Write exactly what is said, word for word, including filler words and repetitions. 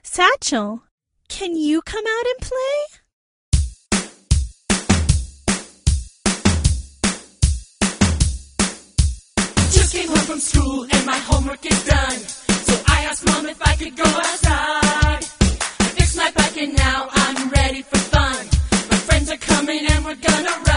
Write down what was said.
Satchel, can you come out and play? Just came home from school and my homework is done. So I asked Mom if I could go outside. I fixed my bike and now I'm ready for fun. My friends are coming and we're gonna ride.